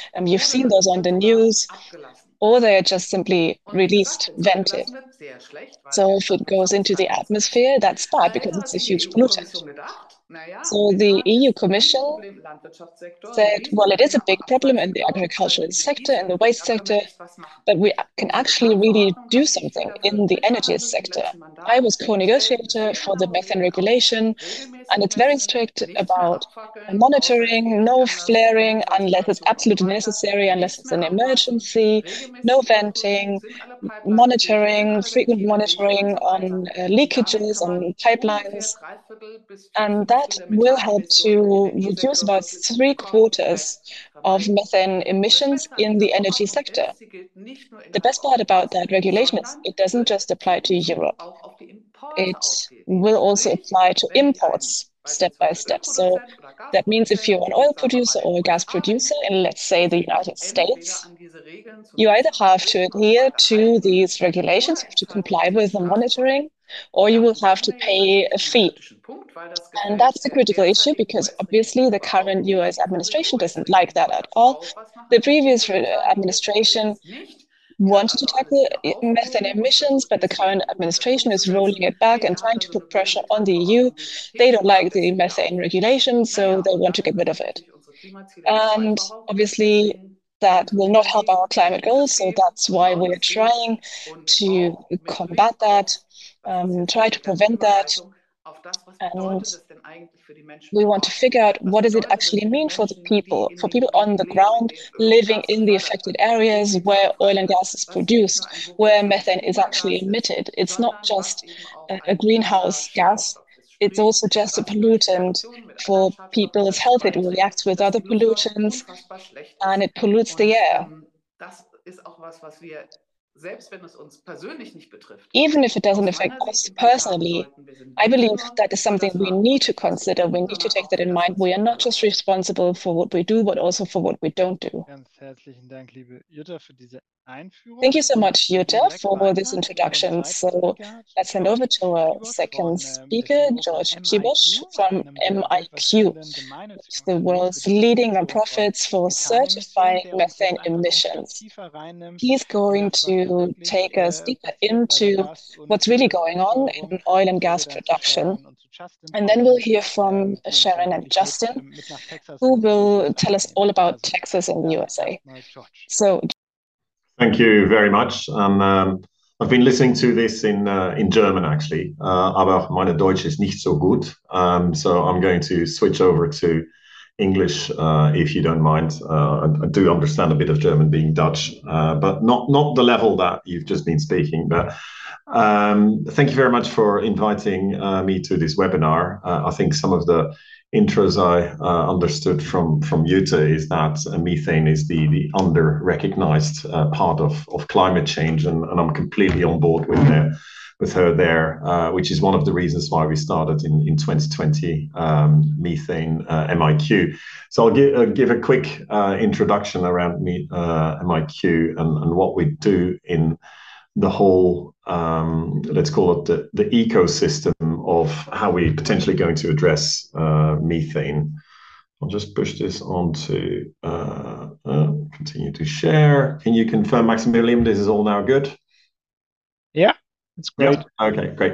You've seen those on the news, or they're just simply released, vented. So if it goes into the atmosphere, that's bad because it's a huge pollutant. So the EU Commission said, well, it is a big problem in the agricultural sector, in the waste sector, but we can actually really do something in the energy sector. I was co-negotiator for the methane regulation, and it's very strict about monitoring, no flaring unless it's absolutely necessary, unless it's an emergency, no venting, monitoring, frequent monitoring on leakages, on pipelines. And that will help to reduce about 3/4 of methane emissions in the energy sector. The best part about that regulation is it doesn't just apply to Europe. It will also apply to imports step by step. So that means if you're an oil producer or a gas producer in, let's say, the United States, you either have to adhere to these regulations, you have to comply with the monitoring, or you will have to pay a fee. And that's a critical issue because obviously the current US administration doesn't like that at all. The previous administration wanted to tackle methane emissions, but the current administration is rolling it back and trying to put pressure on the EU. They don't like the methane regulations, so they want to get rid of it. And obviously, that will not help our climate goals, so that's why we're trying to combat that, try to prevent that. And we want to figure out what does it actually mean for the people, for people on the ground living in the affected areas where oil and gas is produced, where methane is actually emitted. It's not just a greenhouse gas. It's also just a pollutant for people's health. It reacts with other pollutants and it pollutes the air. Even if it doesn't affect us personally, I believe that is something we need to consider. We need to take that in mind. We are not just responsible for what we do, but also for what we don't do. Ganz herzlichen Dank, liebe Jutta, für diese Einführung. Thank you so much, Jutta, for this introduction. So let's hand over to our second speaker, George Kibosh from MIQ, the world's leading nonprofits for certifying methane emissions. He's going to take us deeper into what's really going on in oil and gas production. And then we'll hear from Sharon and Justin, who will tell us all about Texas in the USA. So, thank you very much. I've been listening to this in German actually, aber meine Deutsch ist nicht so gut. So I'm going to switch over to English if you don't mind. I do understand a bit of German being Dutch, but not the level that you've just been speaking. But thank you very much for inviting me to this webinar. I think some of the intros I understood from Jutta is that methane is the under-recognized part of climate change, and I'm completely on board with her there, which is one of the reasons why we started in 2020 Methane MIQ. So I'll give a quick introduction around MIQ and what we do in the whole, let's call it the ecosystem of how we potentially going to address methane. I'll just push this on to continue to share. Can you confirm, Maximilian, this is all now good? Yeah, it's great. Yeah? Okay, great.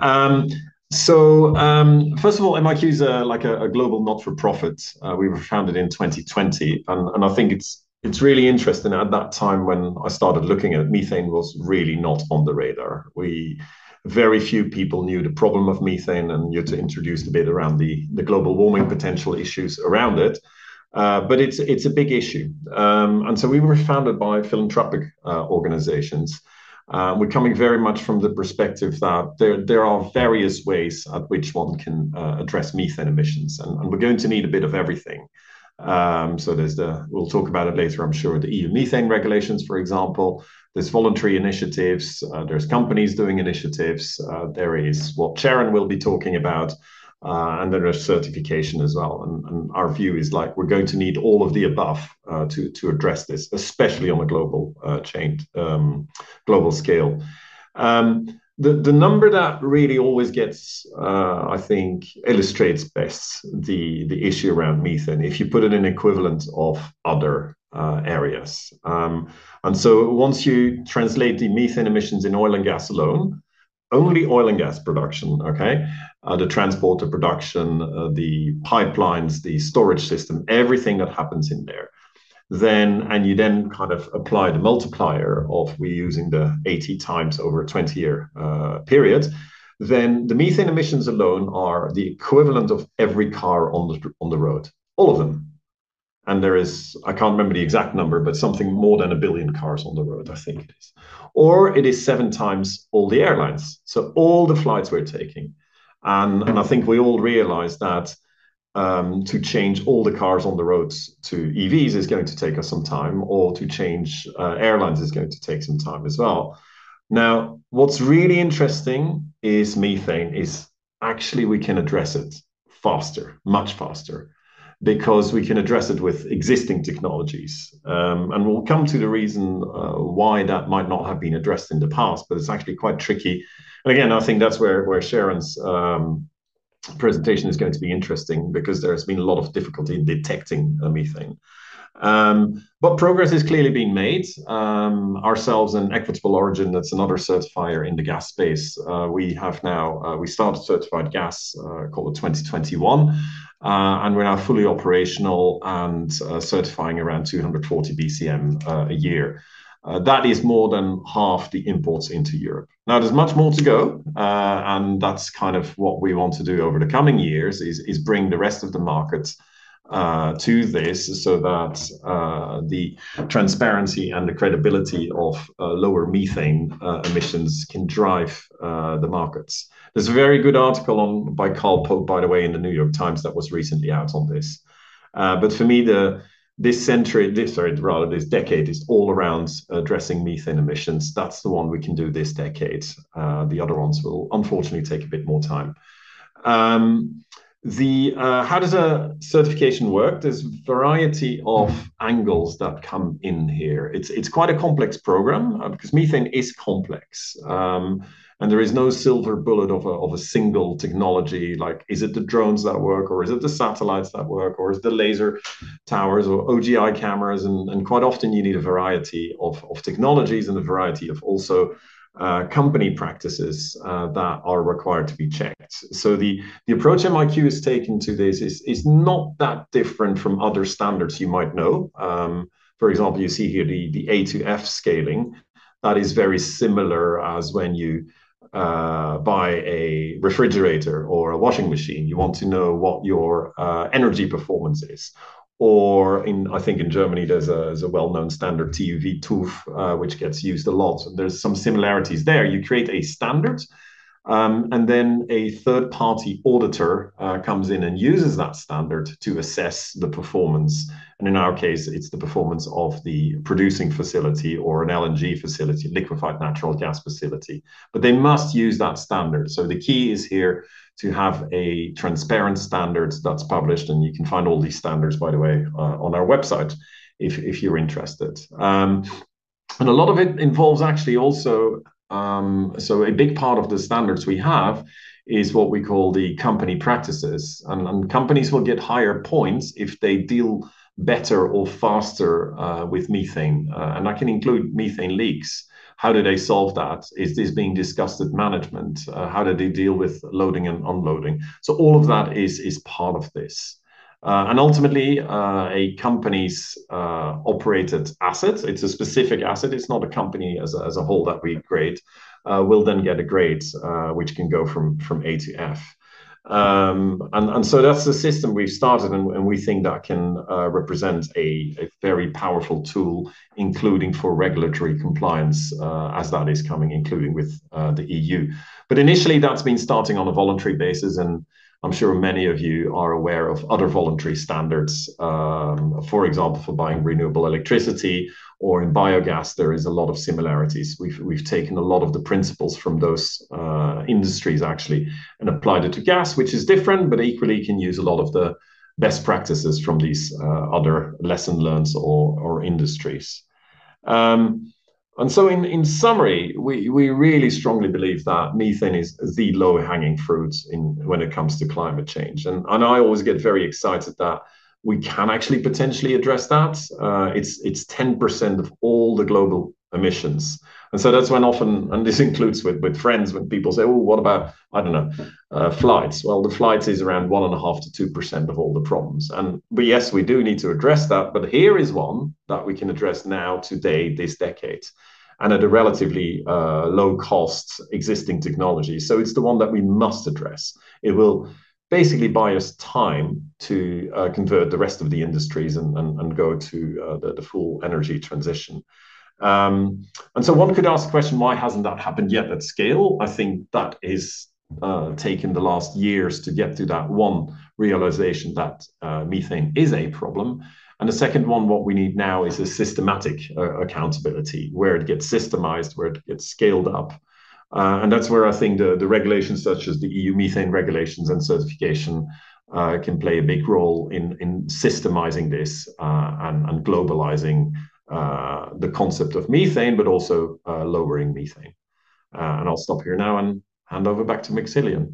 So first of all, MIQ is like a global not-for-profit. We were founded in 2020, and I think it's really interesting. At that time when I started looking at it, methane was really not on the radar. Very few people knew the problem of methane, and Jutta introduced a bit around the global warming potential issues around it. But it's a big issue. And so we were founded by philanthropic organizations. We're coming very much from the perspective that there are various ways at which one can address methane emissions, and we're going to need a bit of everything. So we'll talk about it later, I'm sure, the EU methane regulations, for example. There's voluntary initiatives, there's companies doing initiatives, there is what Sharon will be talking about, and then there's certification as well. And our view is like we're going to need all of the above to address this, especially on a global global scale. The number that really always gets, I think, illustrates best the issue around methane, if you put it in equivalent of other areas. And so once you translate the methane emissions in oil and gas alone, only oil and gas production, okay? The transport, the production, the pipelines, the storage system, everything that happens in there. And you then kind of apply the multiplier of we using the 80 times over a 20-year period, then the methane emissions alone are the equivalent of every car on the road, all of them. And there is, I can't remember the exact number, but something more than 1 billion cars on the road, I think it is. Or it is 7 times all the airlines. So all the flights we're taking. And I think we all realize that to change all the cars on the roads to EVs is going to take us some time, or to change airlines is going to take some time as well. Now, what's really interesting is methane is actually we can address it faster, much faster, because we can address it with existing technologies. And we'll come to the reason why that might not have been addressed in the past, but it's actually quite tricky. And again, I think that's where Sharon's presentation is going to be interesting, because there's been a lot of difficulty in detecting methane. But progress is clearly being made. Ourselves and Equitable Origin, that's another certifier in the gas space. We have now, we started certified gas, called it 2021. And we're now fully operational and certifying around 240 BCM a year. That is more than half the imports into Europe. Now, there's much more to go, and that's kind of what we want to do over the coming years, is bring the rest of the markets to this, so that the transparency and the credibility of lower methane emissions can drive the markets. There's a very good article by Carl Pope, by the way, in the New York Times that was recently out on this. But for me, this decade is all around addressing methane emissions. That's the one we can do this decade. The other ones will unfortunately take a bit more time. How does a certification work? There's a variety of angles that come in here. It's quite a complex program, because methane is complex. And there is no silver bullet of a single technology. Like, is it the drones that work, or is it the satellites that work, or is it the laser towers or OGI cameras? And quite often you need a variety of technologies, and a variety of also company practices that are required to be checked. So the approach MIQ has taken to this is not that different from other standards you might know. For example, you see here the A to F scaling. That is very similar as when you buy a refrigerator or a washing machine. You want to know what your energy performance is. Or I think in Germany, there's a well-known standard TÜV TÜV, which gets used a lot. There's some similarities there. You create a standard, and then a third-party auditor comes in and uses that standard to assess the performance. And in our case, it's the performance of the producing facility, or an LNG facility, liquefied natural gas facility. But they must use that standard. So the key is here to have a transparent standard that's published, and you can find all these standards, by the way, on our website if you're interested. And a lot of it involves actually also, so a big part of the standards we have is what we call the company practices, and companies will get higher points if they deal better or faster with methane, and that can include methane leaks. How do they solve that? Is this being discussed at management? How do they deal with loading and unloading? So all of that is part of this. And ultimately, a company's operated asset, it's a specific asset, it's not a company as a whole that we grade, will then get a grade which can go from A to F. And so that's the system we've started, and we think that can represent a very powerful tool, including for regulatory compliance, as that is coming, including with the EU. But initially, that's been starting on a voluntary basis, and I'm sure many of you are aware of other voluntary standards. For example, for buying renewable electricity, or in biogas, there is a lot of similarities. We've taken a lot of the principles from those industries actually, and applied it to gas, which is different, but equally can use a lot of the best practices from these other lesson learned or industries. And so in summary, we really strongly believe that methane is the low-hanging fruit when it comes to climate change. And I always get very excited that we can actually potentially address that. It's 10% of all the global emissions. And so that's when often, and this includes with friends, when people say, oh, what about, I don't know, flights? Well, the flights is around 1.5 to 2% of all the problems. But yes, we do need to address that. But here is one that we can address now, today, this decade, and at a relatively low cost existing technology. So it's the one that we must address. It will basically buy us time to convert the rest of the industries and go to the full energy transition. And so one could ask the question, why hasn't that happened yet at scale? I think that is taken the last years to get to that one realization that methane is a problem. And the second one, what we need now is a systematic accountability, where it gets systemized, where it gets scaled up. And that's where I think the regulations such as the EU methane regulations and certification can play a big role in systemizing this and globalizing the concept of methane, but also lowering methane. And I'll stop here now and hand over back to Maxilian.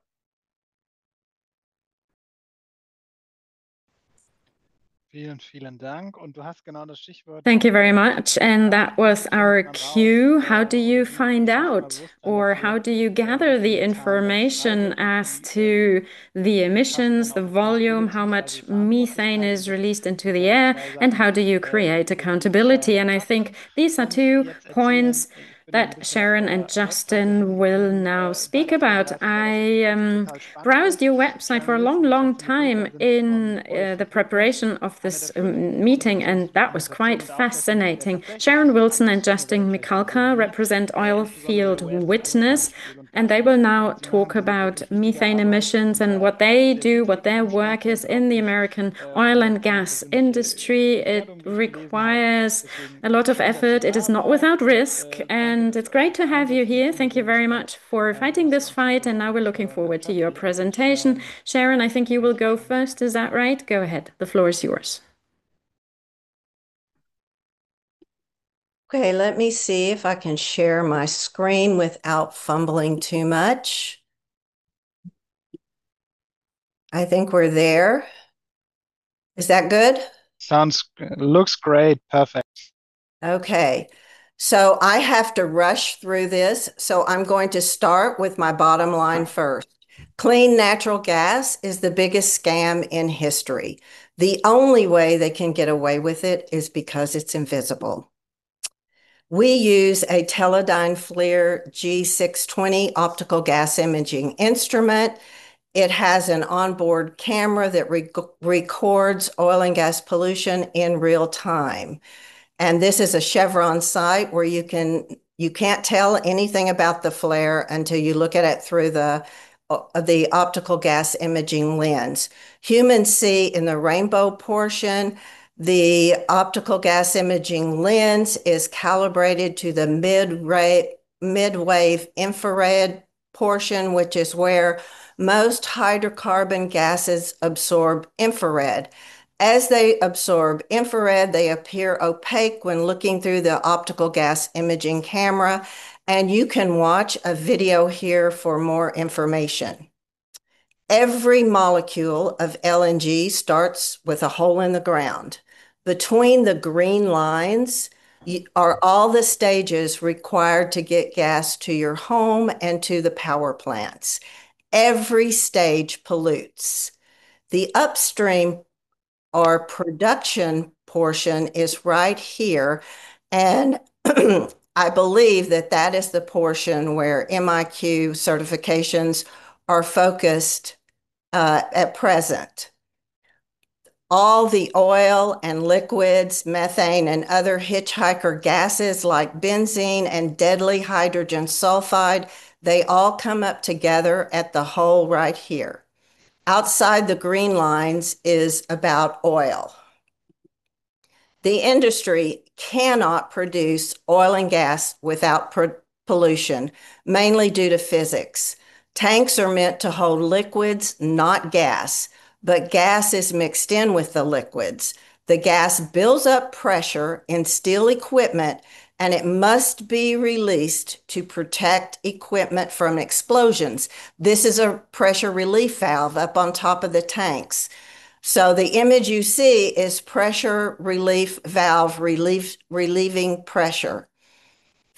Thank you very much. And that was our cue. How do you find out, or how do you gather the information as to the emissions, the volume, how much methane is released into the air, and how do you create accountability? And I think these are 2 points that Sharon and Justin will now speak about. I browsed your website for a long time in the preparation of this meeting, and that was quite fascinating. Sharon Wilson and Justin Michalka represent Oilfield Witness, and they will now talk about methane emissions and what they do, what their work is in the American oil and gas industry. It requires a lot of effort. It is not without risk, and it's great to have you here. Thank you very much for fighting this fight, and now we're looking forward to your presentation. Sharon, I think you will go first. Is that right? Go ahead. The floor is yours. Okay, let me see if I can share my screen without fumbling too much. I think we're there. Is that good? Looks great. Perfect. Okay, so I have to rush through this. So I'm going to start with my bottom line first. Clean natural gas is the biggest scam in history. The only way they can get away with it is because it's invisible. We use a Teledyne FLIR G620 optical gas imaging instrument. It has an onboard camera that records oil and gas pollution in real time. And this is a Chevron site where you can't tell anything about the flare until you look at it through the optical gas imaging lens. Humans see in the rainbow portion. The optical gas imaging lens is calibrated to the mid-wave infrared portion, which is where most hydrocarbon gases absorb infrared. As they absorb infrared, they appear opaque when looking through the optical gas imaging camera, and you can watch a video here for more information. Every molecule of LNG starts with a hole in the ground. Between the green lines are all the stages required to get gas to your home and to the power plants. Every stage pollutes. The upstream or production portion is right here, and I believe that is the portion where MIQ certifications are focused at present. All the oil and liquids, methane, and other hitchhiker gases like benzene and deadly hydrogen sulfide, they all come up together at the hole right here. Outside the green lines is about oil. The industry cannot produce oil and gas without pollution, mainly due to physics. Tanks are meant to hold liquids, not gas, but gas is mixed in with the liquids. The gas builds up pressure in steel equipment, and it must be released to protect equipment from explosions. This is a pressure relief valve up on top of the tanks. So the image you see is pressure relief valve relieving pressure.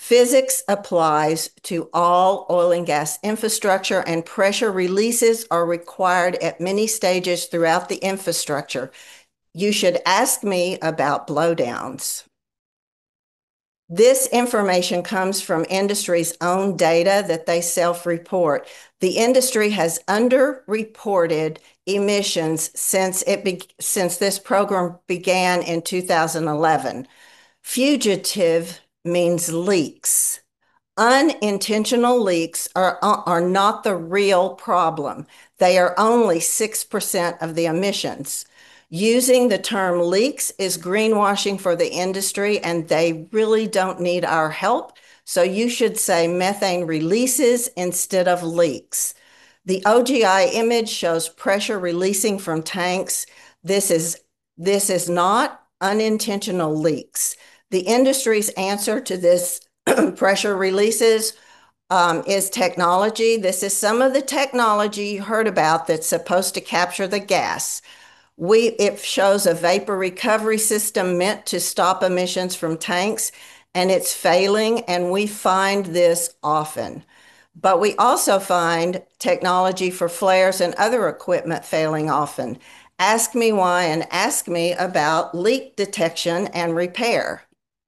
Physics applies to all oil and gas infrastructure, and pressure releases are required at many stages throughout the infrastructure. You should ask me about blowdowns. This information comes from industry's own data that they self-report. The industry has underreported emissions since this program began in 2011. Fugitive means leaks. Unintentional leaks are not the real problem. They are only 6% of the emissions. Using the term leaks is greenwashing for the industry, and they really don't need our help. So you should say methane releases instead of leaks. The OGI image shows pressure releasing from tanks. This is not unintentional leaks. The industry's answer to this pressure releases is technology. This is some of the technology you heard about that's supposed to capture the gas. It shows a vapor recovery system meant to stop emissions from tanks, and it's failing, and we find this often. But we also find technology for flares and other equipment failing often. Ask me why, and ask me about leak detection and repair.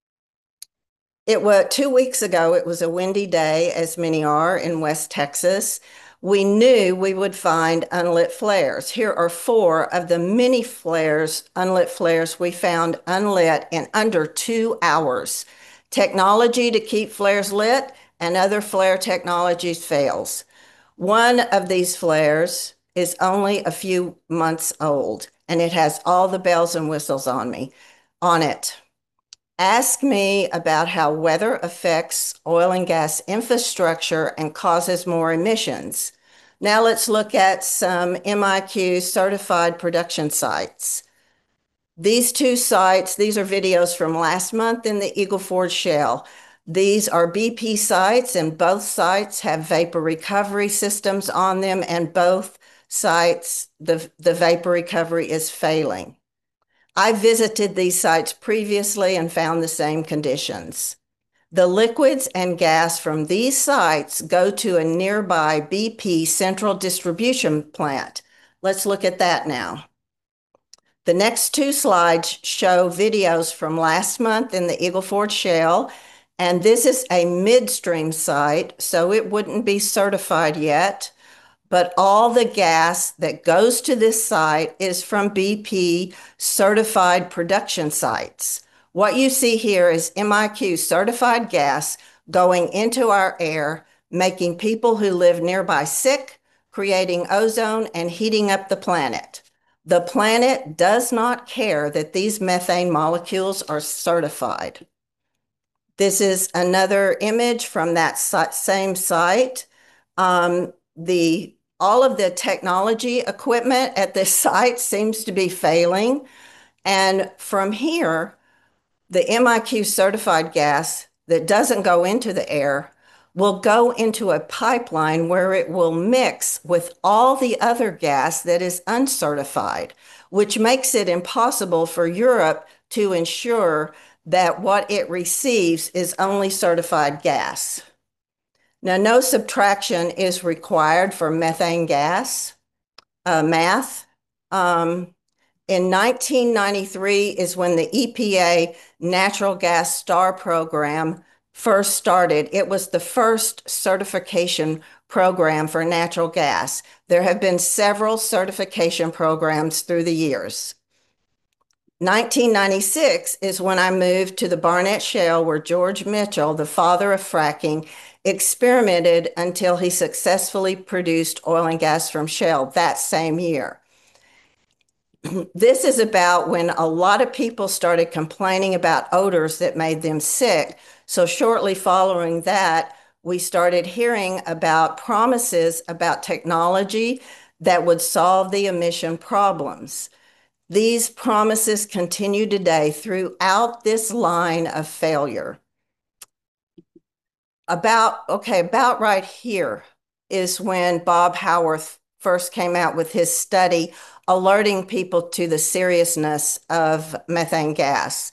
2 weeks ago, it was a windy day, as many are in West Texas. We knew we would find unlit flares. Here are 4 of the many unlit flares we found unlit in under 2 hours. Technology to keep flares lit and other flare technologies fails. One of these flares is only a few months old, and it has all the bells and whistles on it. Ask me about how weather affects oil and gas infrastructure and causes more emissions. Now let's look at some MIQ certified production sites. These 2 sites, these are videos from last month in the Eagle Ford Shale. These are BP sites, and both sites have vapor recovery systems on them, and both sites, the vapor recovery is failing. I visited these sites previously and found the same conditions. The liquids and gas from these sites go to a nearby BP central distribution plant. Let's look at that now. The next 2 slides show videos from last month in the Eagle Ford Shale, and this is a midstream site, so it wouldn't be certified yet. But all the gas that goes to this site is from BP certified production sites. What you see here is MIQ certified gas going into our air, making people who live nearby sick, creating ozone, and heating up the planet. The planet does not care that these methane molecules are certified. This is another image from that same site. All of the technology equipment at this site seems to be failing. And from here, the MIQ certified gas that doesn't go into the air will go into a pipeline where it will mix with all the other gas that is uncertified, which makes it impossible for Europe to ensure that what it receives is only certified gas. Now, no subtraction is required for methane gas math. In 1993 is when the EPA Natural Gas Star Program first started. It was the first certification program for natural gas. There have been several certification programs through the years. 1996 is when I moved to the Barnett Shale, where George Mitchell, the father of fracking, experimented until he successfully produced oil and gas from shale that same year. This is about when a lot of people started complaining about odors that made them sick. So shortly following that, we started hearing about promises about technology that would solve the emission problems. These promises continue today throughout this line of failure. About right here is when Bob Howarth first came out with his study alerting people to the seriousness of methane gas.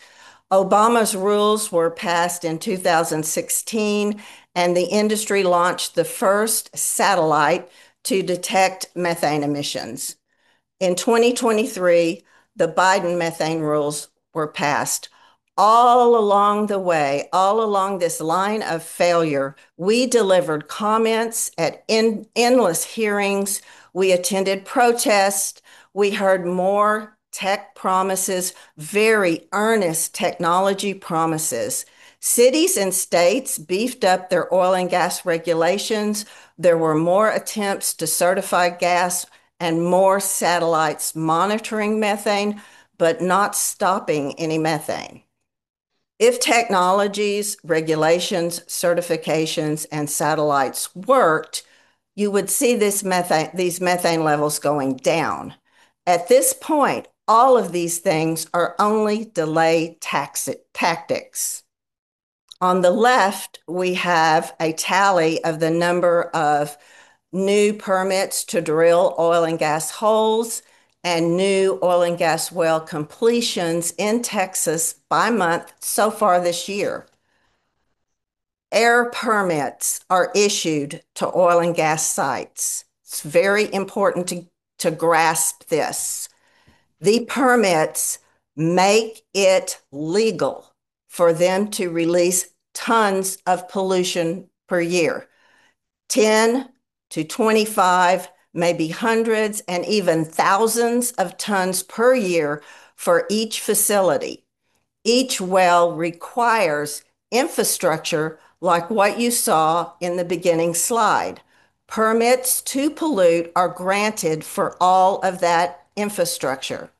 Obama's rules were passed in 2016, and the industry launched the first satellite to detect methane emissions. In 2023, the Biden methane rules were passed. All along the way, all along this line of failure, we delivered comments at endless hearings. We attended protests. We heard more tech promises, very earnest technology promises. Cities and states beefed up their oil and gas regulations. There were more attempts to certify gas and more satellites monitoring methane, but not stopping any methane. If technologies, regulations, certifications, and satellites worked, you would see these methane levels going down. At this point, all of these things are only delay tactics. On the left, we have a tally of the number of new permits to drill oil and gas holes and new oil and gas well completions in Texas by month so far this year. Air permits are issued to oil and gas sites. It's very important to grasp this. The permits make it legal for them to release tons of pollution per year. 10 to 25, maybe hundreds and even thousands of tons per year for each facility. Each well requires infrastructure like what you saw in the beginning slide. Permits to pollute are granted for all of that infrastructure.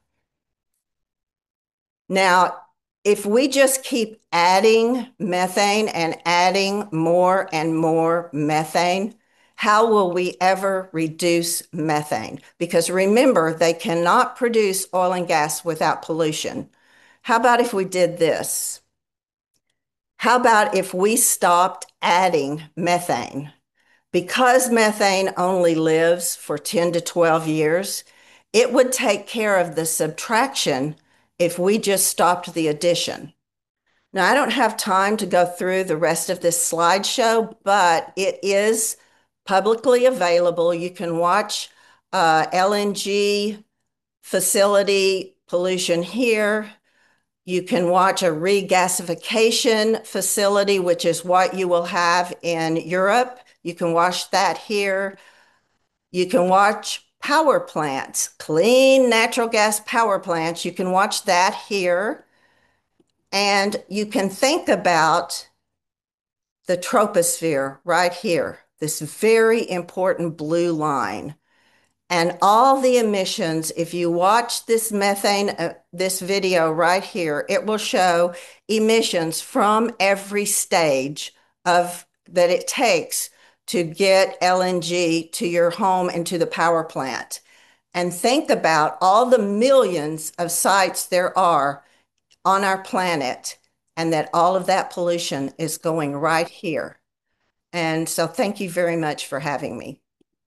Now, if we just keep adding methane and adding more and more methane, how will we ever reduce methane? Because remember, they cannot produce oil and gas without pollution. How about if we did this? How about if we stopped adding methane? Because methane only lives for 10 to 12 years, it would take care of the subtraction if we just stopped the addition. Now, I don't have time to go through the rest of this slideshow, but it is publicly available. You can watch LNG facility pollution here. You can watch a regasification facility, which is what you will have in Europe. You can watch that here. You can watch power plants, clean natural gas power plants. You can watch that here. And you can think about the troposphere right here, this very important blue line. And all the emissions, if you watch this this video right here, it will show emissions from every stage that it takes to get LNG to your home and to the power plant. And think about all the millions of sites there are on our planet, and that all of that pollution is going right here. And so thank you very much for having me.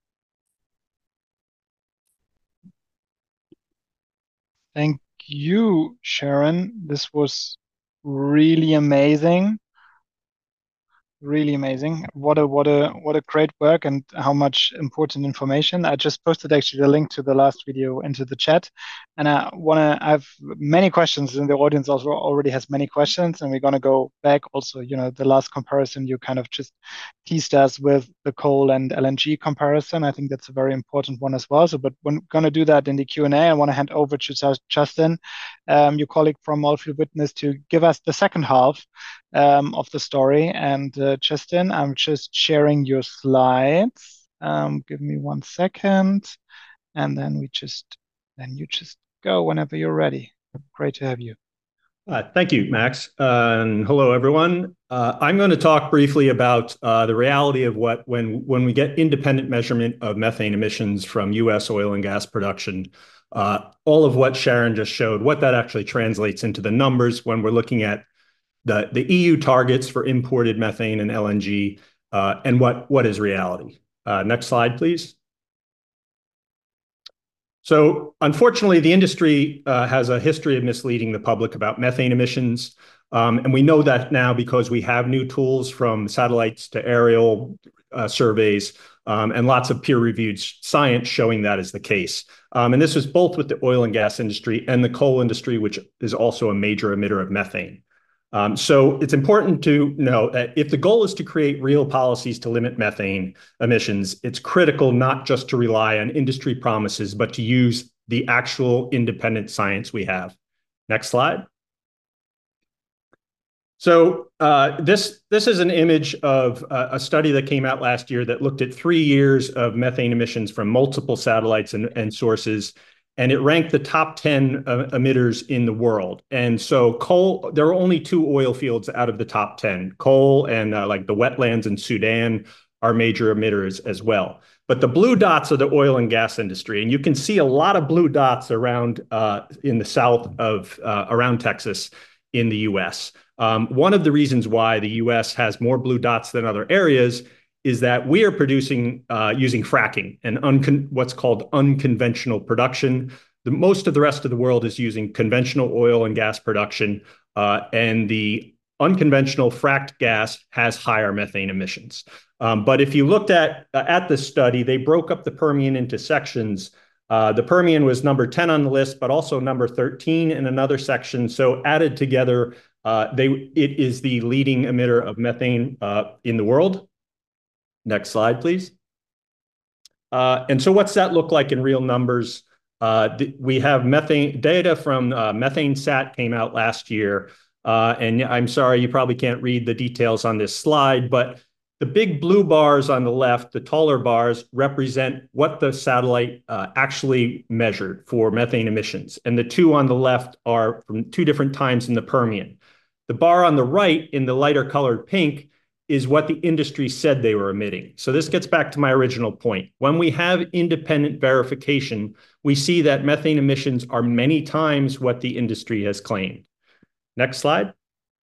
Thank you, Sharon. This was really amazing. Really amazing. What a great work, and how much important information. I just posted actually the link to the last video into the chat. And I have many questions, and the audience also already has many questions, and we're gonna go back also, the last comparison you kind of just teased us with the coal and LNG comparison. I think that's a very important one as well. So, but we're gonna do that in the Q&A. I want to hand over to Justin, your colleague from Oilfield Witness, to give us the second half of the story. And Justin, I'm just sharing your slides. Give me 1 second, and then you just go whenever you're ready. Great to have you. Thank you, Max. And hello, everyone. I'm going to talk briefly about the reality of when we get independent measurement of methane emissions from U.S. oil and gas production, all of what Sharon just showed, what that actually translates into the numbers when we're looking at the EU targets for imported methane and LNG, and what is reality. Next slide, please. So unfortunately, the industry has a history of misleading the public about methane emissions. And we know that now because we have new tools from satellites to aerial surveys and lots of peer-reviewed science showing that is the case. And this is both with the oil and gas industry and the coal industry, which is also a major emitter of methane. So it's important to know that if the goal is to create real policies to limit methane emissions, it's critical not just to rely on industry promises, but to use the actual independent science we have. Next slide. So this is an image of a study that came out last year that looked at 3 years of methane emissions from multiple satellites and sources, and it ranked the top 10 emitters in the world. And so coal, there are only 2 oil fields out of the top 10. Coal and like the wetlands in Sudan are major emitters as well. But the blue dots are the oil and gas industry. And you can see a lot of blue dots around in the south of around Texas in the US. One of the reasons why the US has more blue dots than other areas is that we are producing using fracking and what's called unconventional production. Most of the rest of the world is using conventional oil and gas production, and the unconventional fracked gas has higher methane emissions. But if you looked at the study, they broke up the Permian into sections. The Permian was number 10 on the list, but also number 13 in another section. So added together, it is the leading emitter of methane in the world. Next slide, please. And so what's that look like in real numbers? We have methane data from MethaneSat came out last year. And I'm sorry, you probably can't read the details on this slide, but the big blue bars on the left, the taller bars, represent what the satellite actually measured for methane emissions. And the 2 on the left are from 2 different times in the Permian. The bar on the right in the lighter colored pink is what the industry said they were emitting. So this gets back to my original point. When we have independent verification, we see that methane emissions are many times what the industry has claimed. Next slide.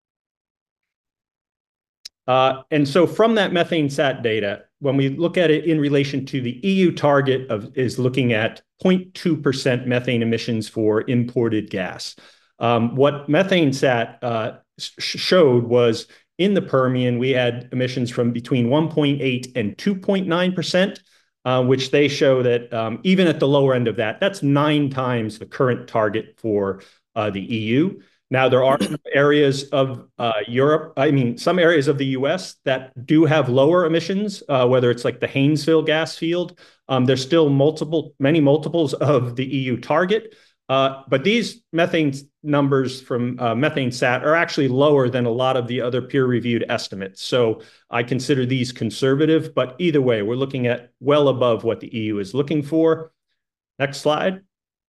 And so from that MethaneSat data, when we look at it in relation to the EU target is looking at 0.2% methane emissions for imported gas. What MethaneSat showed was in the Permian, we had emissions from between 1.8 and 2.9%, which they show that even at the lower end of that, that's 9 times the current target for the EU. Now, there are some areas of some areas of the US that do have lower emissions, whether it's like the Haynesville gas field. There's still many multiples of the EU target. But these methane numbers from MethaneSat are actually lower than a lot of the other peer-reviewed estimates. So I consider these conservative, but either way, we're looking at well above what the EU is looking for. Next slide.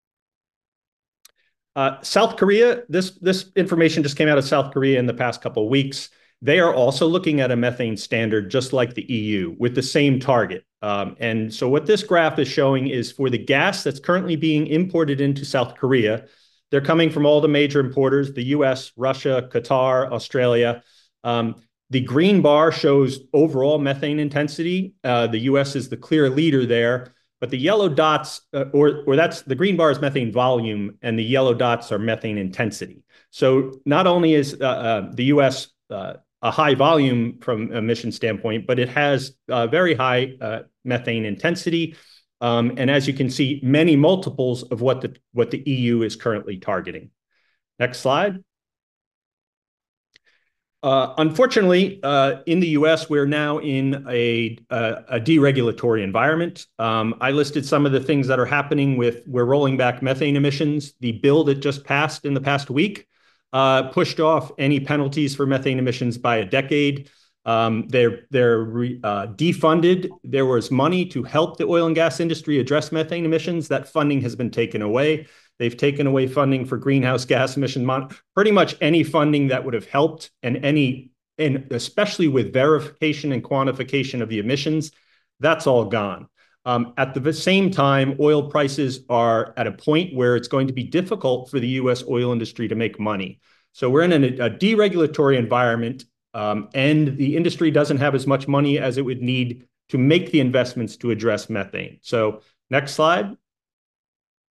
South Korea, this information just came out of South Korea in the past couple of weeks. They are also looking at a methane standard just like the EU with the same target. And so what this graph is showing is for the gas that's currently being imported into South Korea, they're coming from all the major importers, the US, Russia, Qatar, Australia. The green bar shows overall methane intensity. The US is the clear leader there, but the yellow dots, or that's the green bar is methane volume and the yellow dots are methane intensity. So not only is the US a high volume from emission standpoint, but it has very high methane intensity. And as you can see, many multiples of what the EU is currently targeting. Next slide. Unfortunately, in the US, we're now in a deregulatory environment. I listed some of the things that are happening we're rolling back methane emissions. The bill that just passed in the past week pushed off any penalties for methane emissions by a decade. They're defunded. There was money to help the oil and gas industry address methane emissions. That funding has been taken away. They've taken away funding for greenhouse gas emission pretty much any funding that would have helped, and especially with verification and quantification of the emissions, that's all gone. At the same time, oil prices are at a point where it's going to be difficult for the US oil industry to make money. So we're in a deregulatory environment, and the industry doesn't have as much money as it would need to make the investments to address methane. So next slide.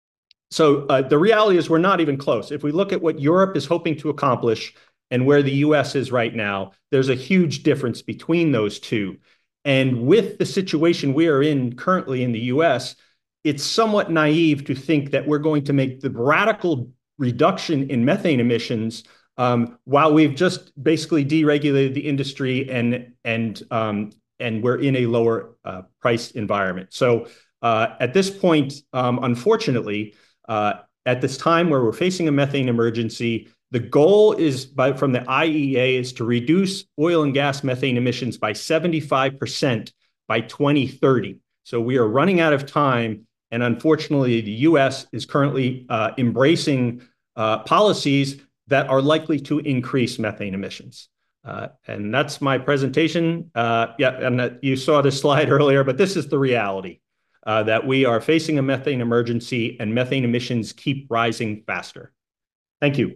So the reality is we're not even close. If we look at what Europe is hoping to accomplish and where the US is right now, there's a huge difference between those two. And with the situation we are in currently in the US, it's somewhat naive to think that we're going to make the radical reduction in methane emissions while we've just basically deregulated the industry and we're in a lower price environment. So at this point, unfortunately, at this time where we're facing a methane emergency, the goal is from the IEA is to reduce oil and gas methane emissions by 75% by 2030. So we are running out of time. And unfortunately, the US is currently embracing policies that are likely to increase methane emissions. And that's my presentation. And you saw this slide earlier, but this is the reality. That we are facing a methane emergency and methane emissions keep rising faster. Thank you.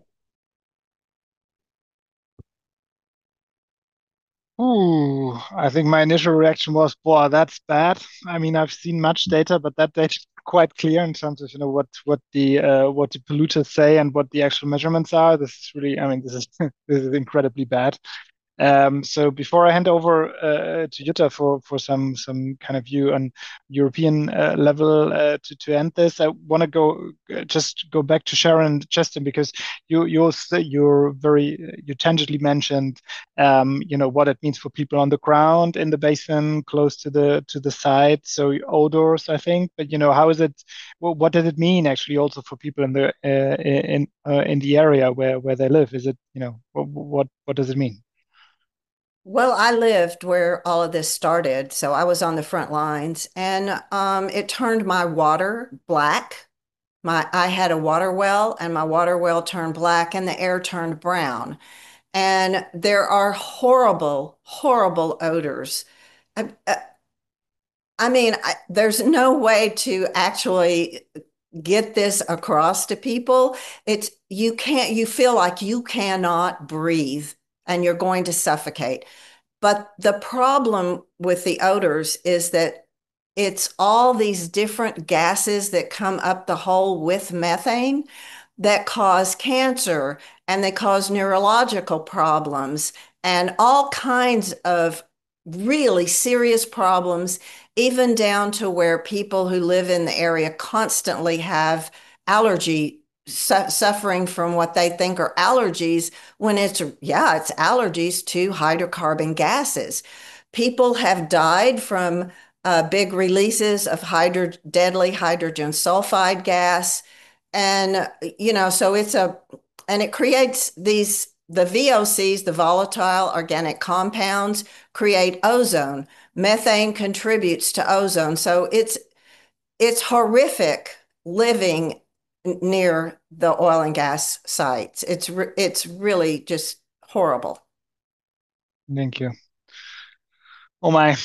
Ooh, I think my initial reaction was, "Boy, that's bad." I mean, I've seen much data, but that data is quite clear in terms of what the polluters say and what the actual measurements are. This is really, I mean, this is this is incredibly bad. So before I hand over to Jutta for some kind of view on European level to end this, I want to just go back to Sharon and Justin, because you tangibly mentioned what it means for people on the ground in the basin close to the site. So odors, I think, but how is it? What does it mean actually also for people in the area where they live? Is it what does it mean? Well, I lived where all of this started, so I was on the front lines, and it turned my water black. I had a water well, and my water well turned black, and the air turned brown. And there are horrible, horrible odors. I mean, there's no way to actually get this across to people. You feel like you cannot breathe and you're going to suffocate. But the problem with the odors is that it's all these different gases that come up the hole with methane that cause cancer, and they cause neurological problems and all kinds of really serious problems, even down to where people who live in the area constantly have suffering from what they think are allergies, when it's allergies to hydrocarbon gases. People have died from big releases of deadly hydrogen sulfide gas. And, so it creates the VOCs, the volatile organic compounds, create ozone. Methane contributes to ozone. So it's horrific living near the oil and gas sites. It's really just horrible. Thank you. Oh my,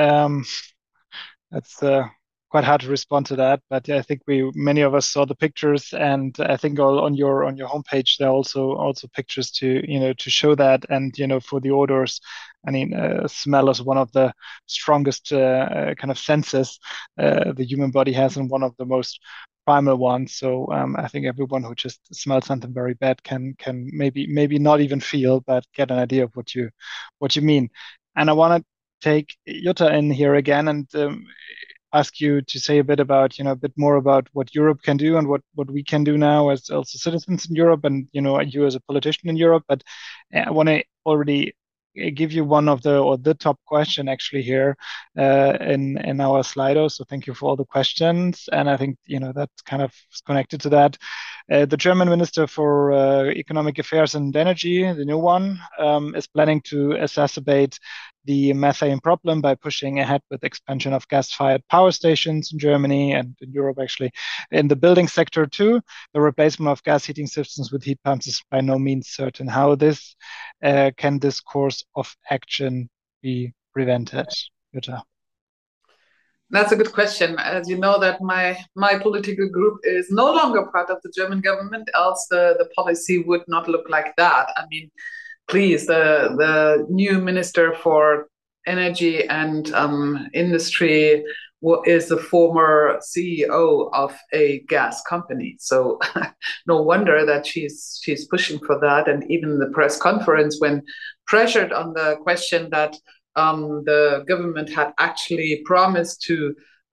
that's quite hard to respond to that, but yeah, I think many of us saw the pictures, and I think on your homepage there are also pictures to show that, and for the odors. I mean, smell is one of the strongest kind of senses the human body has, and one of the most primal ones. So I think everyone who just smells something very bad can maybe not even feel, but get an idea of what you mean. And I want to take Jutta in here again and ask you to say a bit more about what Europe can do and what we can do now as also citizens in Europe, and you as a politician in Europe. But I want to already give you one of the top question actually here in our Slido. So thank you for all the questions, and I think that kind of is connected to that. The German Minister for Economic Affairs and Energy, the new one, is planning to exacerbate the methane problem by pushing ahead with expansion of gas-fired power stations in Germany and in Europe, actually. In the building sector too, the replacement of gas heating systems with heat pumps is by no means certain. How can this course of action be prevented? Jutta? That's a good question. As you know, that my political group is no longer part of the German government, else the policy would not look like that. I mean, please, the new Minister for Energy and Industry is the former CEO of a gas company. So no wonder that she's pushing for that. And even the press conference, when pressured on the question that the government had actually promised to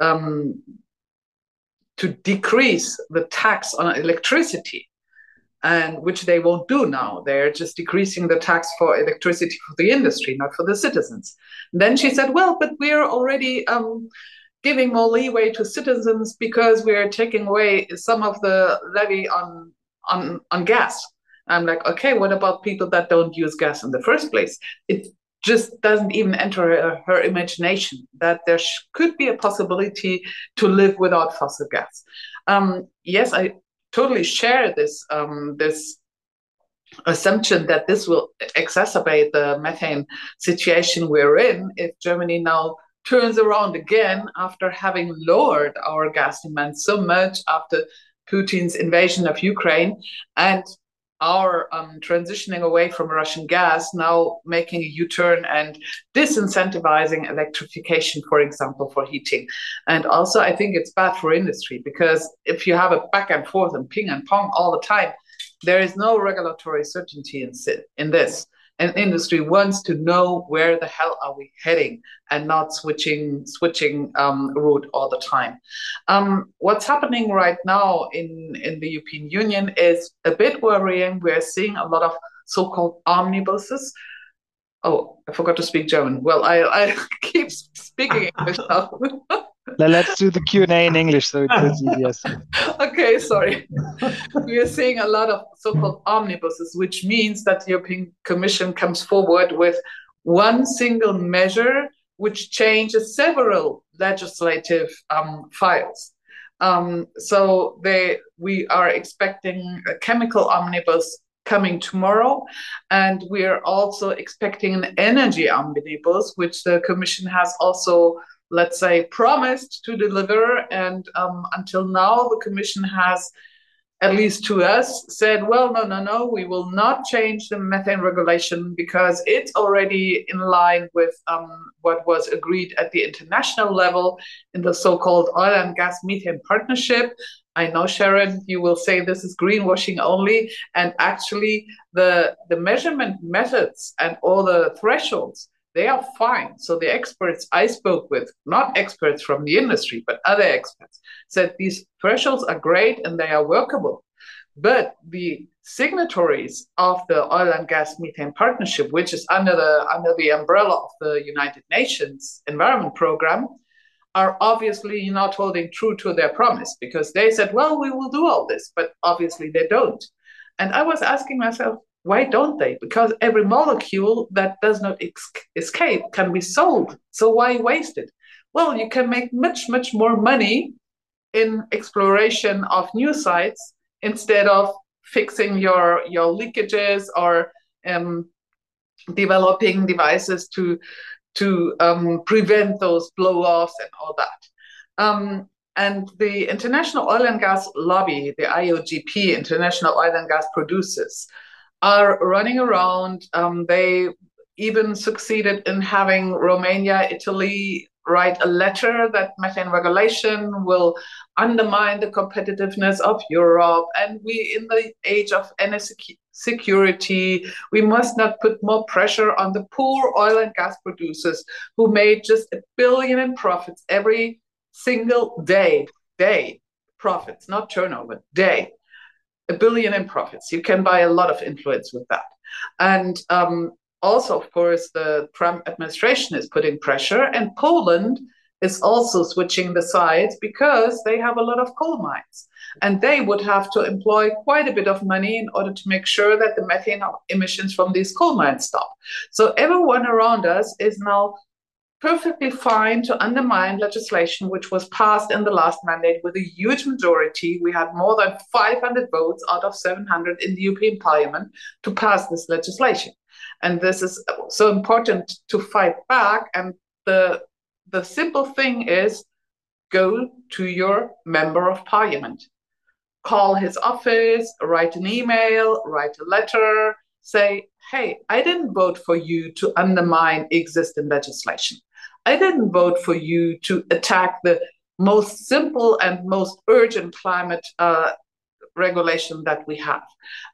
decrease the tax on electricity, and which they won't do now. They're just decreasing the tax for electricity for the industry, not for the citizens. And then she said, well, but we're already giving more leeway to citizens because we're taking away some of the levy on gas. I'm like, okay, what about people that don't use gas in the first place? It just doesn't even enter her imagination that there could be a possibility to live without fossil gas. Yes, I totally share this assumption that this will exacerbate the methane situation we're in if Germany now turns around again after having lowered our gas demand so much after Putin's invasion of Ukraine, and our transitioning away from Russian gas, now making a U-turn and disincentivizing electrification, for example, for heating. And also, I think it's bad for industry, because if you have a back and forth and ping and pong all the time, there is no regulatory certainty in this. And industry wants to know where the hell are we heading, and not switching route all the time. What's happening right now in the European Union is a bit worrying. We're seeing a lot of so-called omnibuses. Oh, I forgot to speak German. Well, I keep speaking English now. Let's do the Q&A in English, so it's easier. Okay, sorry. We are seeing a lot of so-called omnibuses, which means that the European Commission comes forward with one single measure which changes several legislative files. So we are expecting a chemical omnibus coming tomorrow, and we are also expecting an energy omnibus, which the Commission has also, let's say, promised to deliver. And until now, the Commission has, at least to us, said, well, no, we will not change the methane regulation because it's already in line with what was agreed at the international level in the so-called oil and gas methane partnership. I know, Sharon, you will say this is greenwashing only, and actually the measurement methods and all the thresholds, they are fine. So the experts I spoke with, not experts from the industry, but other experts, said these thresholds are great and they are workable. But the signatories of the oil and gas methane partnership, which is under the umbrella of the United Nations Environment Programme, are obviously not holding true to their promise, because they said, well, we will do all this, but obviously they don't. And I was asking myself, why don't they? Because every molecule that does not escape can be sold. So why waste it? Well, you can make much, much more money in exploration of new sites instead of fixing your leakages or developing devices to prevent those blow-offs and all that. And the International Oil and Gas Lobby, the IOGP, International Oil and Gas Producers, are running around. They even succeeded in having Romania, Italy write a letter that methane regulation will undermine the competitiveness of Europe. And we, in the age of energy security, we must not put more pressure on the poor oil and gas producers who made just $1 billion in profits every single day, profits, not turnover, day. $1 billion in profits. You can buy a lot of influence with that. And also, of course, the Trump administration is putting pressure, and Poland is also switching the sides because they have a lot of coal mines. And they would have to employ quite a bit of money in order to make sure that the methane emissions from these coal mines stop. So everyone around us is now perfectly fine to undermine legislation which was passed in the last mandate with a huge majority. We had more than 500 votes out of 700 in the European Parliament to pass this legislation. And this is so important to fight back. And the simple thing is, go to your member of parliament, call his office, write an email, write a letter, say, hey, I didn't vote for you to undermine existing legislation. I didn't vote for you to attack the most simple and most urgent climate regulation that we have.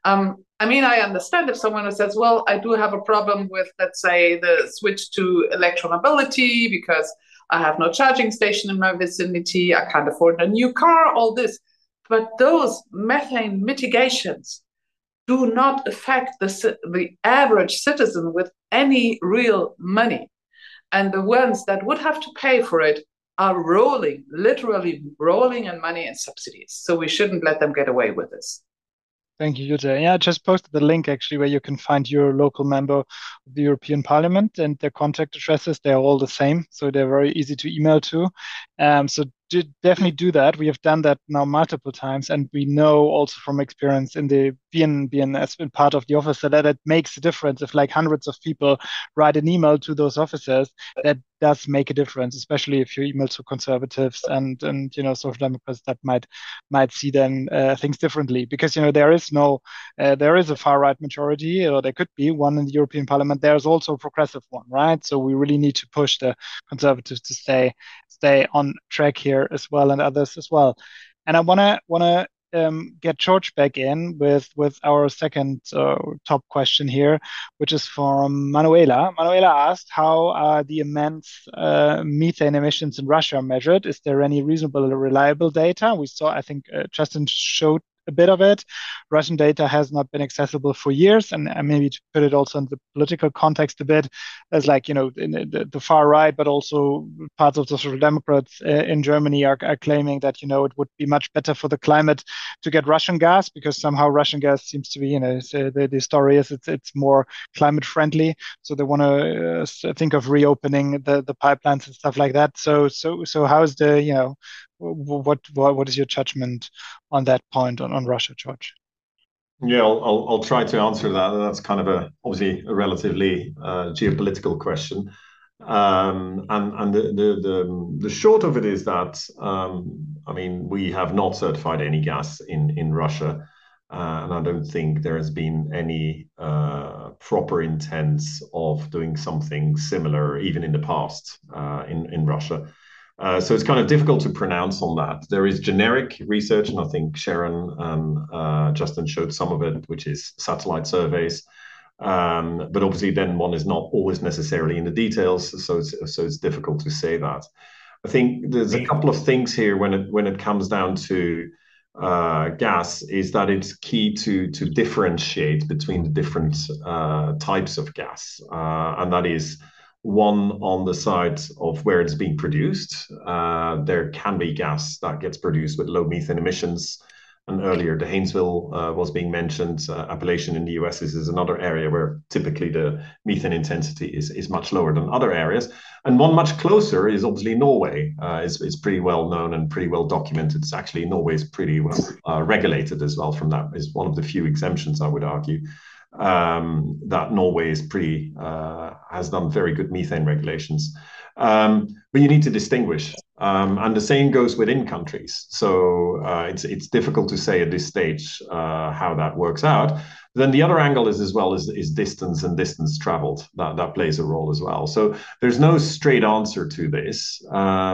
I mean, I understand if someone says, well, I do have a problem with, let's say, the switch to electromobility because I have no charging station in my vicinity, I can't afford a new car, all this. But those methane mitigations do not affect the average citizen with any real money. And the ones that would have to pay for it are rolling, literally rolling in money and subsidies. So we shouldn't let them get away with this. Thank you, Jutta. Yeah, I just posted the link actually where you can find your local member of the European Parliament, and their contact addresses. They're all the same, so they're very easy to email to. So definitely do that. We have done that now multiple times, and we know also from experience in the BNS part of the office that it makes a difference. If like hundreds of people write an email to those officers, that does make a difference, especially if you email to conservatives and social democrats that might see then things differently, because there is a far right majority, or there could be one in the European Parliament. There's also a progressive one, right? So we really need to push the conservatives to stay on track here as well, and others as well. And I wanna get George back in with our second top question here, which is from Manuela. Manuela asked, how are the immense methane emissions in Russia measured? Is there any reasonable or reliable data? We saw, I think Justin showed a bit of it. Russian data has not been accessible for years, and maybe to put it also in the political context a bit, as like in the far right, but also parts of the Social Democrats in Germany are claiming that it would be much better for the climate to get Russian gas, because somehow Russian gas seems to be the story is it's more climate friendly, so they want to think of reopening the pipelines and stuff like that. So how is the what is your judgment on that point on Russia, George? Yeah, I'll try to answer that. That's kind of obviously a relatively geopolitical question, and the short of it is that I mean, we have not certified any gas in Russia, and I don't think there has been any proper intent of doing something similar even in the past in Russia. So it's kind of difficult to pronounce on that. There is generic research, and I think Sharon and Justin showed some of it, which is satellite surveys. But obviously, then one is not always necessarily in the details, so it's difficult to say that. I think there's a couple of things here when it comes down to gas, is that it's key to differentiate between the different types of gas, and that is, one, on the side of where it's being produced. There can be gas that gets produced with low methane emissions. And earlier, the Haynesville was being mentioned. Appalachian in the US is another area where typically the methane intensity is much lower than other areas. And one much closer is obviously Norway. Is pretty well known and pretty well documented. It's actually, Norway is pretty well regulated as well. From that is one of the few exemptions, I would argue. That Norway is has done very good methane regulations, but you need to distinguish, and the same goes within countries. So it's difficult to say at this stage how that works out. Then the other angle is as well is distance and distance traveled. That plays a role as well. So there's no straight answer to this.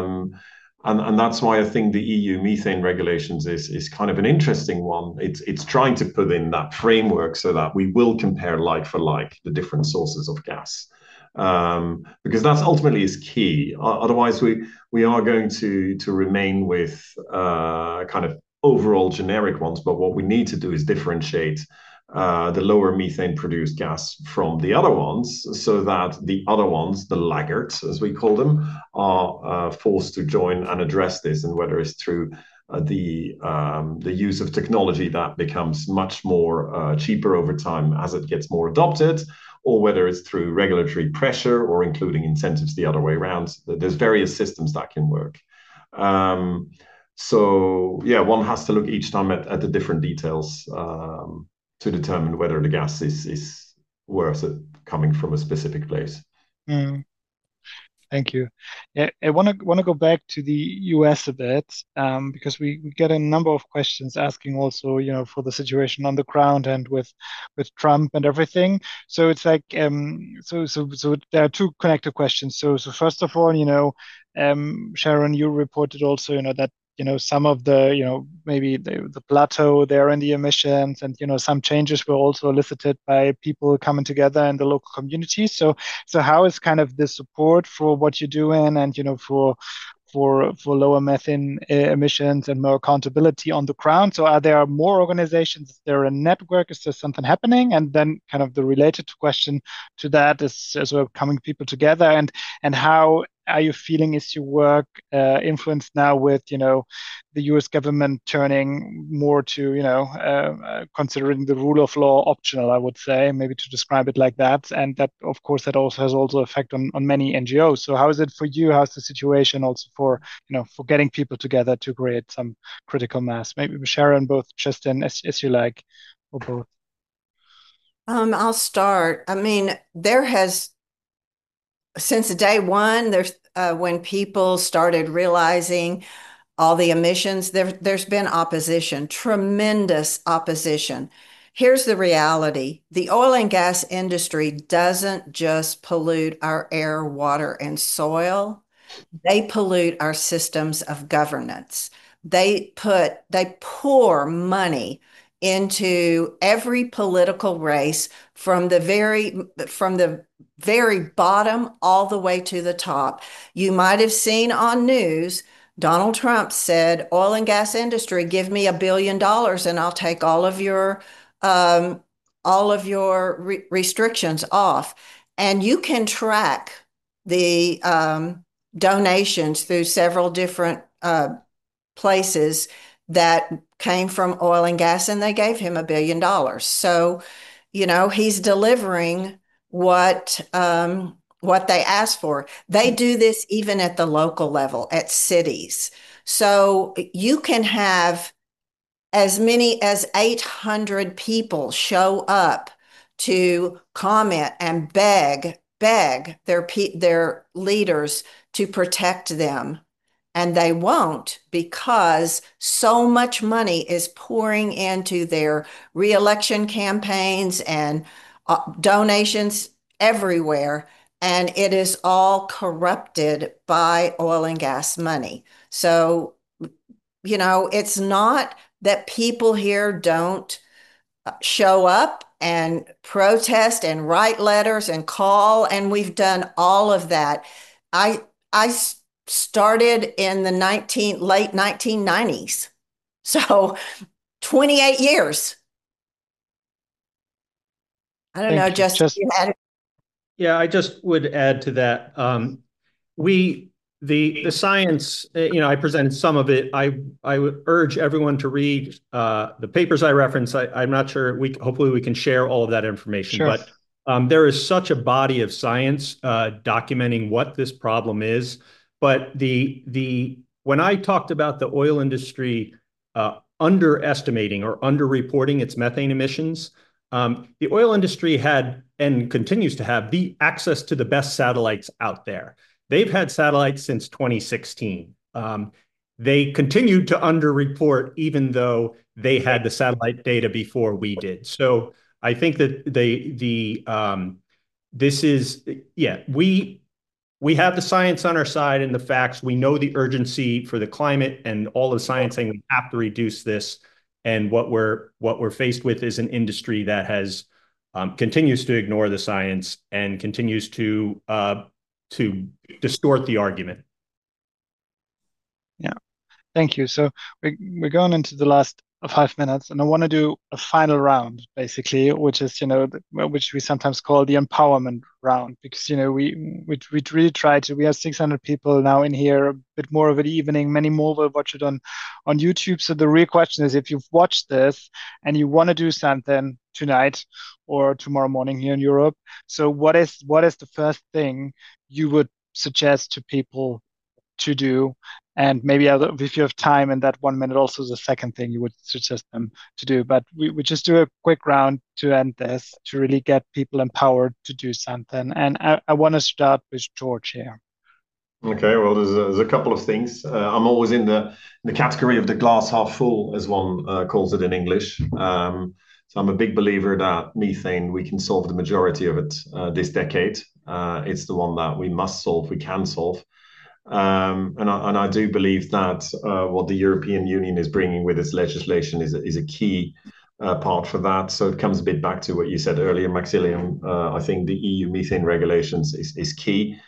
And that's why I think the EU methane regulations is kind of an interesting one. It's trying to put in that framework so that we will compare like for like the different sources of gas, because that's ultimately is key. Otherwise, we are going to remain with kind of overall generic ones. But what we need to do is differentiate the lower methane produced gas from the other ones, so that the other ones, the laggards as we call them, are forced to join and address this. And whether it's through the use of technology that becomes much more cheaper over time as it gets more adopted, or whether it's through regulatory pressure or including incentives the other way around. There's various systems that can work. So yeah, one has to look each time at the different details to determine whether the gas is worth it coming from a specific place. Mm. Thank you. Yeah, I want to go back to the US a bit, because we get a number of questions asking also, for the situation on the ground and with Trump and everything. So it's like, so there are two connected questions. So first of all, Sharon, you reported also, that some of the maybe the plateau there in the emissions, and some changes were also elicited by people coming together in the local communities. So how is kind of the support for what you're doing, and for lower methane emissions and more accountability on the ground? So are there more organizations? Is there a network? Is there something happening? And then kind of the related question to that is as well coming people together, and how are you feeling, is your work influenced now with the US government turning more to considering the rule of law optional, I would say, maybe to describe it like that. And that, of course, that also has also effect on many NGOs. So how is it for you? How's the situation also for for getting people together to create some critical mass? Maybe Sharon, both, Justin, as you like, or both. I'll start. I mean, there has, since day one, when people started realizing all the emissions, there's been opposition, tremendous opposition. Here's the reality. The oil and gas industry doesn't just pollute our air, water, and soil. They pollute our systems of governance. They pour money into every political race from the very bottom all the way to the top. You might have seen on news, Donald Trump said, oil and gas industry, give me $1 billion and I'll take all of your restrictions off. And you can track the donations through several different places that came from oil and gas, and they gave him $1 billion. So, he's delivering what they asked for. They do this even at the local level, at cities. So you can have as many as 800 people show up to comment and beg their leaders to protect them. And they won't, because so much money is pouring into their reelection campaigns and donations everywhere. And it is all corrupted by oil and gas money. So, it's not that people here don't show up and protest and write letters and call, and we've done all of that. I started in the late 1990s, so 28 years. I don't know, just you had. Yeah, I just would add to that. The science, I presented some of it. I would urge everyone to read the papers I reference. I'm not sure, hopefully we can share all of that information. Sure. But there is such a body of science documenting what this problem is. But when I talked about the oil industry underestimating or underreporting its methane emissions, the oil industry had and continues to have the access to the best satellites out there. They've had satellites since 2016. They continued to underreport even though they had the satellite data before we did. So I think that we have the science on our side and the facts. We know the urgency for the climate and all the science saying we have to reduce this. And what we're faced with is an industry that has continues to ignore the science and continues to distort the argument. Yeah, thank you. So we're going into the last 5 minutes, and I want to do a final round, basically, which is which we sometimes call the empowerment round, because we really try to. We have 600 people now in here, a bit more of an evening. Many more will watch it on YouTube. So the real question is, if you've watched this and you want to do something tonight or tomorrow morning here in Europe, so what is the first thing you would suggest to people to do? And maybe if you have time in that 1 minute, also the second thing you would suggest them to do. But we just do a quick round to end this, to really get people empowered to do something. And I want to start with George here. Okay, well, there's a couple of things. I'm always in the category of the glass half full, as one calls it in English. So I'm a big believer that methane, we can solve the majority of it this decade. It's the one that we must solve, we can solve. And I do believe that what the European Union is bringing with its legislation is a key part for that. So it comes a bit back to what you said earlier, Maxilium. I think the EU methane regulations is key.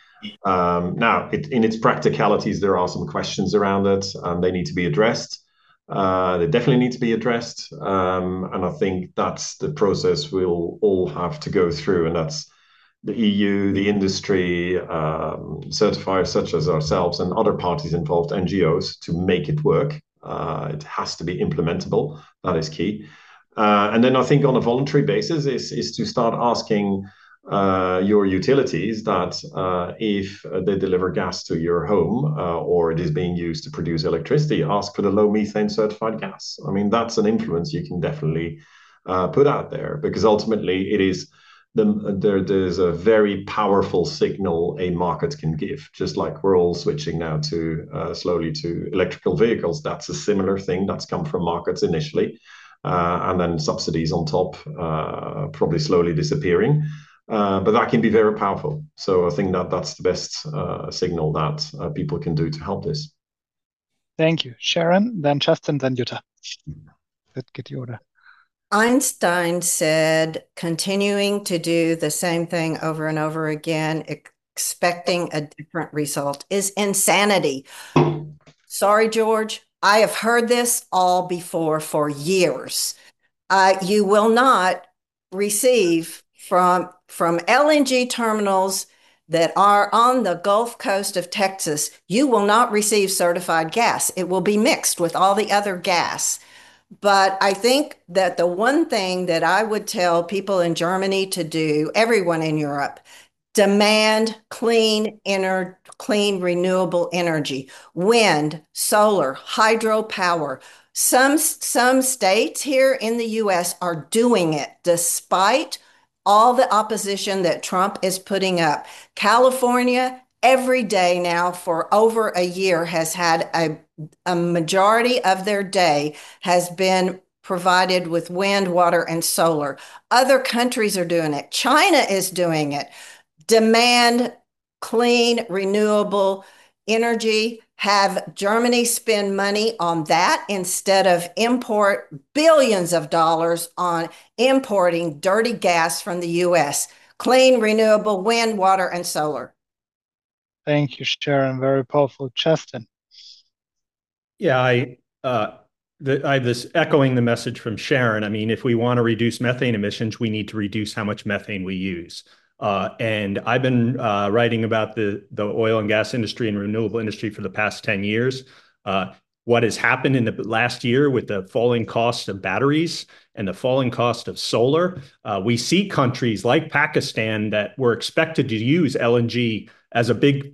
Now, in its practicalities, there are some questions around it, and they need to be addressed. They definitely need to be addressed, and I think that's the process we'll all have to go through, and that's the EU, the industry, certifiers such as ourselves and other parties involved, NGOs, to make it work. It has to be implementable. That is key. And then I think on a voluntary basis is to start asking your utilities that if they deliver gas to your home or it is being used to produce electricity, ask for the low methane certified gas. I mean, that's an influence you can definitely put out there, because ultimately it is there's a very powerful signal a market can give, just like we're all switching now to slowly to electrical vehicles. That's a similar thing that's come from markets initially, and then subsidies on top, probably slowly disappearing. But that can be very powerful. So I think that's the best signal that people can do to help this. Thank you, Sharon. Then Justin, then Jutta. Let's get you order. Einstein said, continuing to do the same thing over and over again, expecting a different result, is insanity. Sorry, George. I have heard this all before for years. You will not receive from LNG terminals that are on the Gulf Coast of Texas, you will not receive certified gas. It will be mixed with all the other gas. But I think that the one thing that I would tell people in Germany to do, everyone in Europe, demand clean renewable energy, wind, solar, hydropower. Some states here in the US are doing it despite all the opposition that Trump is putting up. California, every day now for over a year, has had a majority of their day has been provided with wind, water, and solar. Other countries are doing it. China is doing it. Demand clean, renewable energy. Have Germany spend money on that instead of import billions of dollars on importing dirty gas from the US. Clean, renewable wind, water, and solar. Thank you, Sharon. Very powerful. Justin. Yeah, I this echoing the message from Sharon. I mean, if we want to reduce methane emissions, we need to reduce how much methane we use. And I've been writing about the oil and gas industry and renewable industry for the past 10 years. What has happened in the last year with the falling cost of batteries and the falling cost of solar, we see countries like Pakistan that were expected to use LNG as a big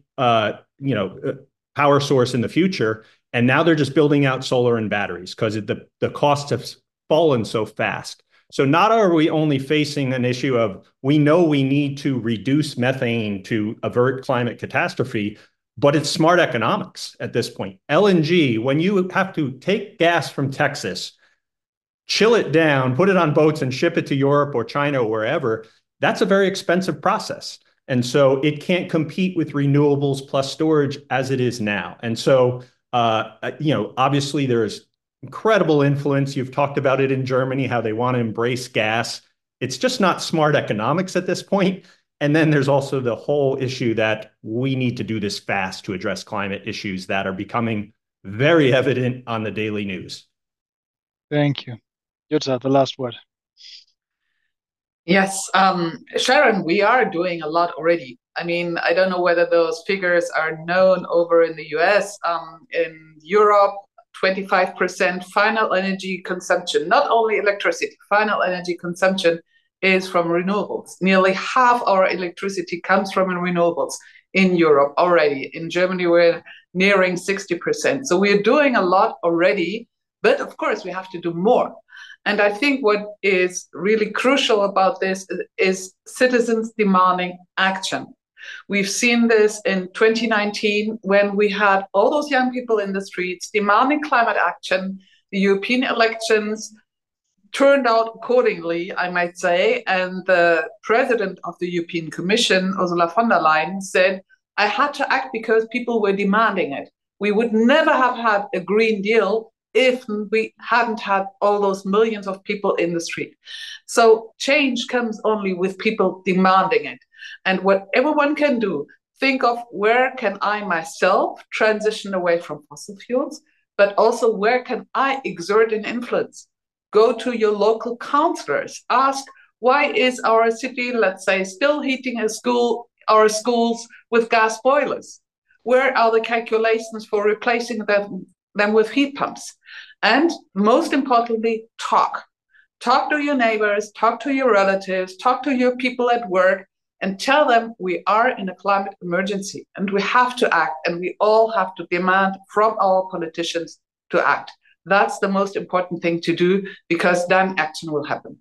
power source in the future. And now they're just building out solar and batteries because the costs have fallen so fast. So not are we only facing an issue of we know we need to reduce methane to avert climate catastrophe, but it's smart economics at this point. LNG, when you have to take gas from Texas, chill it down, put it on boats and ship it to Europe or China or wherever, that's a very expensive process. And so it can't compete with renewables plus storage as it is now. And so, obviously there is incredible influence. You've talked about it in Germany, how they want to embrace gas. It's just not smart economics at this point. And then there's also the whole issue that we need to do this fast to address climate issues that are becoming very evident on the daily news. Thank you. Jutta, the last word. Yes, Sharon, we are doing a lot already. I mean, I don't know whether those figures are known over in the US. In Europe, 25% final energy consumption, not only electricity, final energy consumption is from renewables. Nearly half our electricity comes from renewables in Europe already. In Germany, we're nearing 60%. So we're doing a lot already, but of course we have to do more. And I think what is really crucial about this is citizens demanding action. We've seen this in 2019 when we had all those young people in the streets demanding climate action. The European elections turned out accordingly, I might say, and the president of the European Commission, Ursula von der Leyen, said, I had to act because people were demanding it. We would never have had a Green Deal if we hadn't had all those millions of people in the street. So change comes only with people demanding it. And what everyone can do, think of where can I myself transition away from fossil fuels, but also where can I exert an influence? Go to your local councillors, ask, why is our city, let's say, still heating our schools with gas boilers? Where are the calculations for replacing them with heat pumps? And most importantly, talk. Talk to your neighbors, talk to your relatives, talk to your people at work, and tell them we are in a climate emergency and we have to act, and we all have to demand from our politicians to act. That's the most important thing to do, because then action will happen.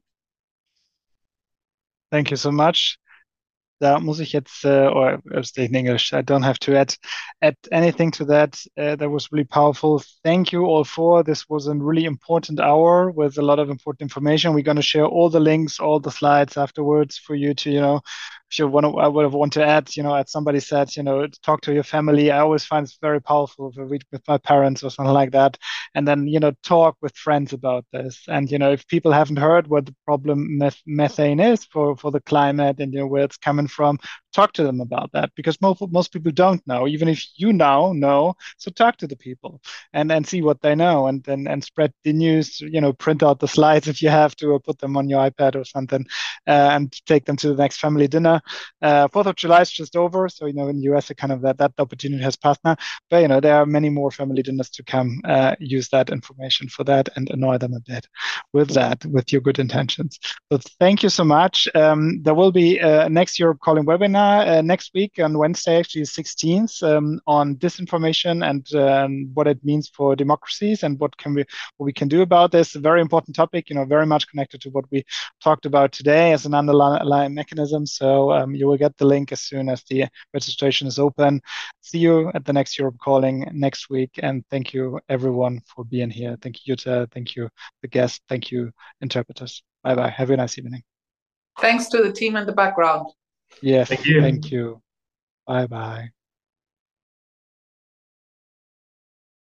Thank you so much. Da muss ich jetzt, or I'll stay in English. I don't have to add anything to that. That was really powerful. Thank you all for this. Was a really important hour with a lot of important information. We're going to share all the links, all the slides afterwards for you to, if you want to add, as somebody said, talk to your family. I always find it's very powerful to read with my parents or something like that. And then, talk with friends about this. And, if people haven't heard what the problem methane is for the climate and, where it's coming from, talk to them about that, because most people don't know, even if you now know. So talk to the people and see what they know, and spread the news, print out the slides if you have to, or put them on your iPad or something, and take them to the next family dinner. 4th of July is just over. So, in the US, kind of that opportunity has passed now. But, there are many more family dinners to come. Use that information for that and annoy them a bit with your good intentions. So thank you so much. There will be next Europe Calling webinar next week on Wednesday, actually 16th, on disinformation and what it means for democracies and what we can do about this. A very important topic, very much connected to what we talked about today as an underlying mechanism. So you will get the link as soon as the registration is open. See you at the next Europe Calling next week, and thank you everyone for being here. Thank you, Jutta. Thank you, the guests. Thank you, interpreters. Bye-bye. Have a nice evening. Thanks to the team in the background. Yes, Thank you. thank you. Bye-bye.